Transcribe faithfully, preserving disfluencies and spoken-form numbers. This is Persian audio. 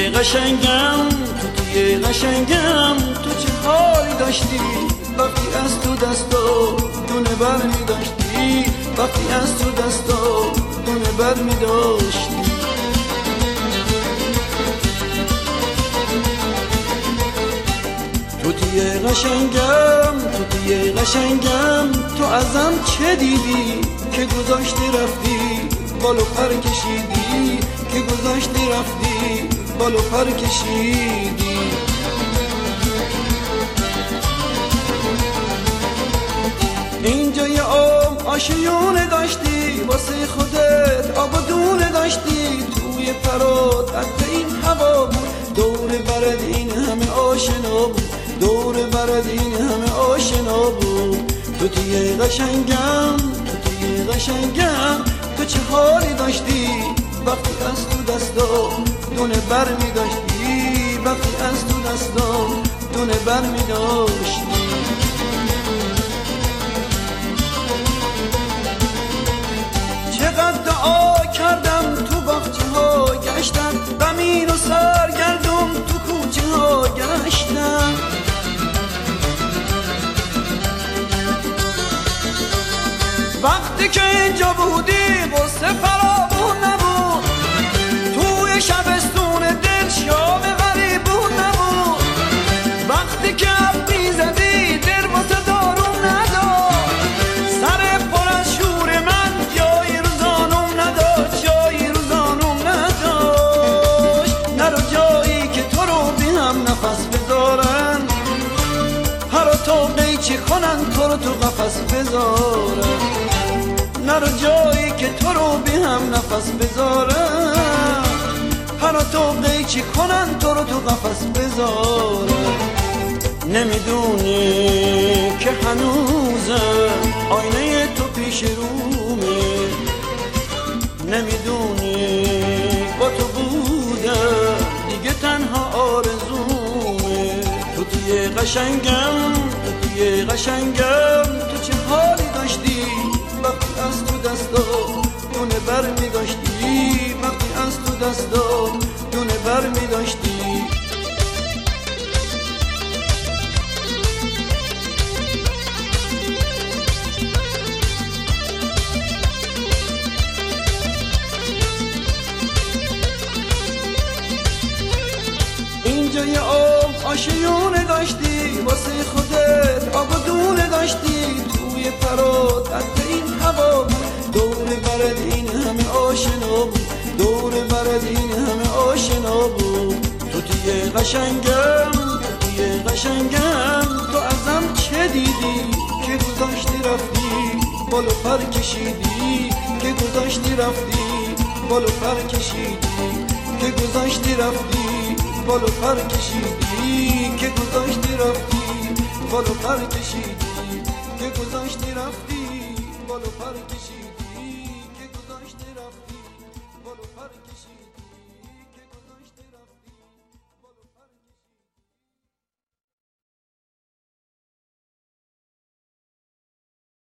توتیه قشنگم توتیه قشنگم تو چه حالی داشتی وقتی از تو دستا دونه بر می داشتی وقتی از تو دستا دونه بر می داشتی توتیه قشنگم توتیه قشنگم تو ازم چه دیدی که گذاشتی رفتی بالو پر کشیدی که گذاشتی رفتی بالو پر کشیدی اینجا یه آب آشیونه داشتی واسه خودت آبادونه داشتی توی پرات حتی این هوا بود دور برد این همه آشنا بود دور برد این همه آشنا بود توتیه قشنگم توتیه قشنگم تو چه حالی داشتی وقتی از تو دستا دونه بر می داشتی وقتی از تو دستا دونه بر می داشتی چقدر دعا کردم تو باغچه ها گشتم غمین و سرگردم تو کوچه ها گشتم وقتی که اینجا بودی غصه فرامون نبود توی شبستون دل شام غریبون نبود وقتی که اب میزدی دل واسه دارون نداشت سر پر از شور من جایی رو زانوم نداشت جایی رو زانوم نداشت نرو جایی که تو رو بی هم نفس بذارن هر تو قیچی کنن تو رو تو قفس بذارن نرو جایی که تو رو بی هم نفس بذارن هر تو قیچی کنن تو رو تو قفس بذارن نمیدونی که هنوزم آینه تو پیش رومه نمیدونی با تو بودم دیگه تنها آرزومه توتیه قشنگم توتیه قشنگم تو چه حالی داشتی وقتی از تو دستا دونه بر می داشتی وقتی از تو دستا دونه بر می داشتی اینجا یه آب آشیونه داشتی واسه خودت آبادونه داشتی توی پرات حتی این هوا بود دور برد این همه آشنا بود دور برد این همه آشنا بود توتیه قشنگم توتیه قشنگم تو ازم چه دیدی که گذاشتی رفتی بالو پر کشیدی که گذاشتی رفتی بالو پر کشیدی که گذاشتی رفتی بالو پر کشیدی که گذاشتی رفتی بالو پر کشیدی که گذاشتی رفتی بالو پر کشیدی